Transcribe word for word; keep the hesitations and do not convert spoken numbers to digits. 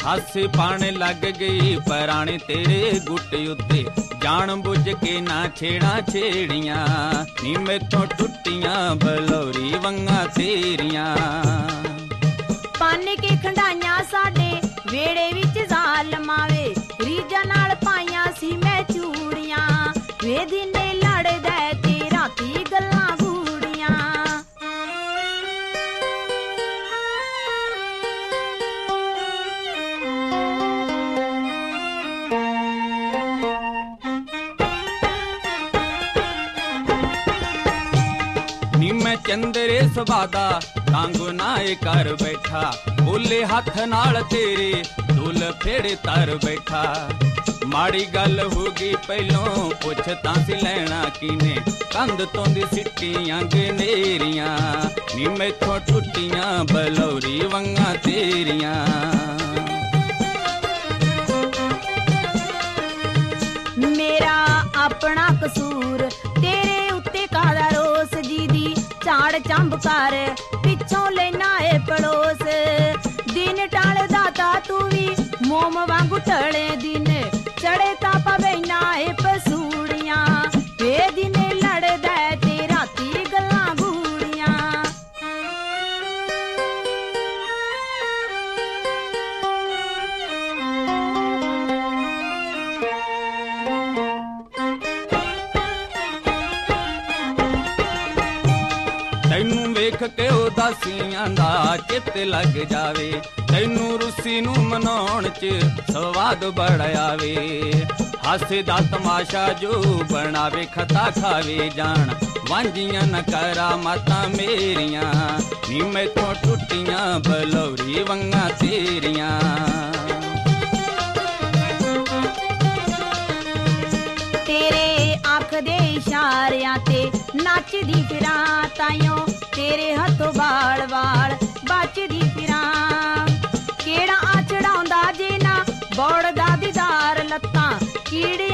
ਹਾਸੇ ਪਾਣ ਲੱਗ ਗਈ ਪਰਾਣੇ ਤੇਰੇ ਗੁੱਟ ਉੱਤੇ, ਜਾਣ ਬੁੱਝ ਕੇ ਨਾ ਛੇੜਾਂ ਛੇੜੀਆਂ ਨੀ ਮੈਥੋਂ ਟੁੱਟੀਆਂ ਬਲੌਰੀ ਵੰਗਾਂ ਤੇਰੀਆਂ। ਪੰਨ ਕੇ ਖੰਡਾਈਆਂ ਸਾਡੇ ਵੇੜੇ ਵਿੱਚ ਜ਼ਾਲਮਾਂ ਵੇ, ਰੀਝਾਂ ਨਾਲ ਪਾਈਆਂ ਸੀ ਮੈਂ ਚੂੜੀਆਂ ਵੇ, ਦਿਨੇ ਲੜਦਾ ਤੇ ਰਾਤੀ ਗੱਲਾਂ ਗੂੜੀਆਂ। ਨੀ ਮੈਂ ਚੰਦਰੇ ਸਵਾਦਾ ਕਾਂਗੂ ਨਾਏ ਕਰ ਬੈਠਾ, ਬੋਲੇ ਹੱਥ ਨਾਲ ਤੇਰੇ ਦੁੱਲ ਫੇੜੇ ਤਰ ਬੈਠਾ। ਮਾੜੀ ਗੱਲ ਹੋ ਗਈ ਪਹਿਲੋਂ ਪੁੱਛ ਤਾਂ ਸੀ ਲੈਣਾ ਕੀਨੇ, ਕੰਧ ਤੋਂ ਦੀ ਸਿੱਟੀਆਂ ਗਨੇਰੀਆਂ ਨੀ ਮੈਥੋਂ ਟੁੱਟੀਆਂ ਬਲੌਰੀ ਵੰਗਾਂ ਤੇਰੀਆਂ। ਮੇਰਾ ਆਪਣਾ ਕਸੂਰ ਤੇਰੇ ਉੱਤੇ ਕਾਦਾ ਰੋਸ, ਜੀ ਦੀ ਝਾੜ ਚੰਬ ਕਰ ਪਿੱਛੋਂ ਲੈਣਾ ਏ ਪੜੋਸ। ਦਿਨ ਟਾਲਦਾ ਤਾ ਤੂੰ ਵੀ ਮੋਮ ਵਾਂਗੂ ਟਲੇ, ਦਿਨ ਚੜੇ ਤਾਂ ਪਵੈਨਾ ਏ ਪਸੂੜੀਆਂ ਵੇ, ਦਿਨੇ ਲੜਦਾ ਤੇ ਰਾਤੀ ਗੱਲਾਂ ਗੂੜੀਆਂ। ਤੈਨੂੰ ਵੇਖ ਕੇ ਉਦਾਸੀਆਂ ਦਾ ਚਿੱਤ ਲੱਗ ਜਾਵੇ, ਤੈਨੂੰ ਰੁੱਸੀ ਨੂੰ ਮਨਾਉਣ ਚ ਸਵਾਦ ਬੜਾ ਆਵੇ। ਹਾਸੇ ਦਾ ਤਮਾਸ਼ਾ ਜੋ ਬਣਾਵੇ ਖਤਾ ਖਾਵੇ ਜਾਣ, ਵਾਂਝੀਆਂ ਨਾ ਕਰਾ ਮਾਤਾਂ ਮੇਰੀਆਂ ਨੀ ਮੈਥੋਂ ਟੁੱਟੀਆਂ ਬਲੌਰੀ ਵੰਗਾਂ ਤੇਰੀਆਂ। ਤੇਰੇ ਅੱਖ ਦੇ ਇਸ਼ਾਰਿਆਂ ਤੇ ਨੱਚਦੀ ਫਿਰਾਂ, ਤਾਈਓ ਤੇਰੇ ਹੱਥੋਂ ਵਾਲ ਵਾਲ ਬਚਦੀ ਫਿਰਾਂ। ਕਿਹੜਾ ਆ ਚੜਾਉਂਦਾ ਜੇ ਨਾ ਬੋੜਦਾ ਦੀਦਾਰ, ਲੱਤਾਂ ਕੀੜੀਆਂ